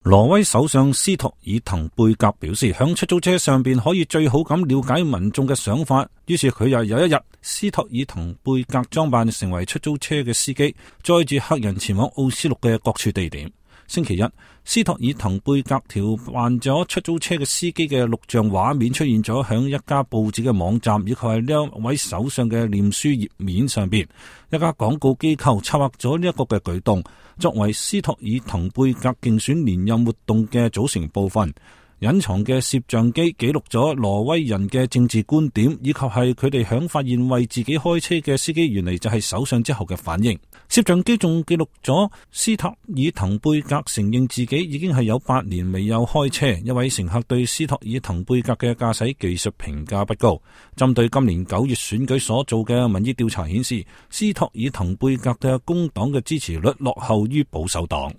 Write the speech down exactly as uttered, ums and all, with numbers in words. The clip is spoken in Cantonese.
挪威首相斯托爾滕貝格表示，響出租車上邊可以最好咁了解民眾嘅想法。於是佢又有一日，斯托爾滕貝格裝扮成為出租車嘅司機，載住客人前往奧斯陸嘅各處地點。星期一，斯托爾滕貝格調換咗出租車嘅司機嘅錄像畫面出現咗響一家報紙嘅網站，以及係呢一位首相嘅臉書頁面上邊。一家廣告機構策劃咗呢一個嘅舉動，作為斯托爾滕貝格競選連任活動嘅組成部分。隱藏嘅攝像機記錄咗挪威人嘅政治觀點，以及係佢哋響發現為自己開車嘅司機原嚟就係首相之後嘅反應。攝像機仲記錄咗斯托爾滕貝格承認自己已經係有八年未有開車。一位乘客對斯托爾滕貝格嘅駕駛技術評價不高。針對今年九月選舉所做嘅民意調查顯示，斯托爾滕貝格嘅工黨嘅支持率落後於保守黨。